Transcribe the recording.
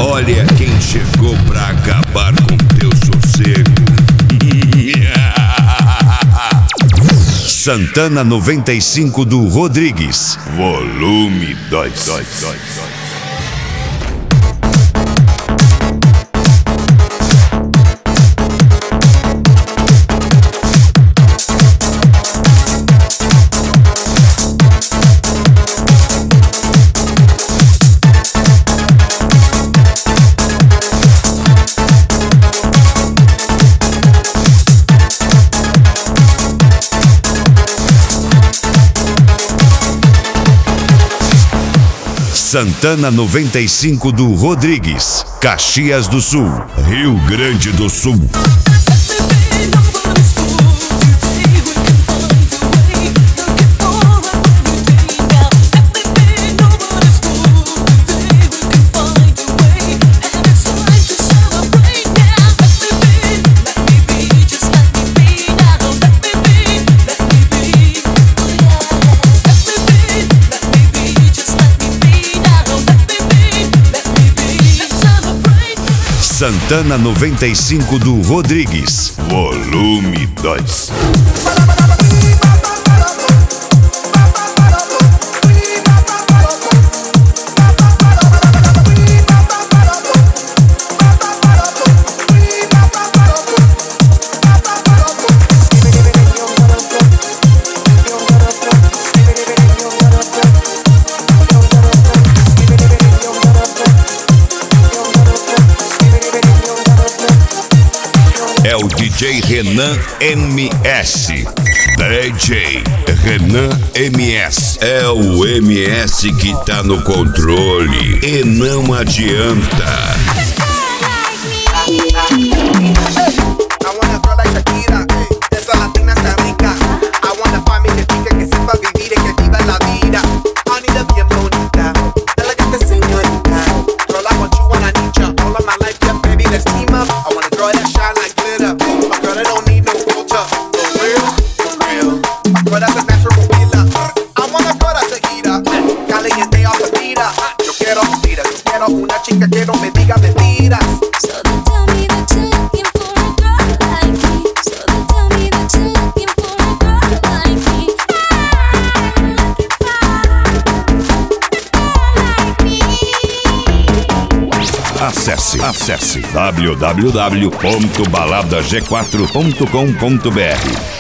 Olha quem chegou pra acabar com teu sossego. Santana 95 do Rodrigues. Volume 2. Santana 95 do Rodrigues, Caxias do Sul, Rio Grande do Sul. Santana 95 do Rodrigues, volume 2. É o DJ Renan MS. DJ Renan MS. É o MS que tá no controle e não adianta. Una chica que no me diga mentiras. So they tell me that you're looking for a girl like me. So they tell me that you're looking for a girl like me. Acesse www.baladag4.com.br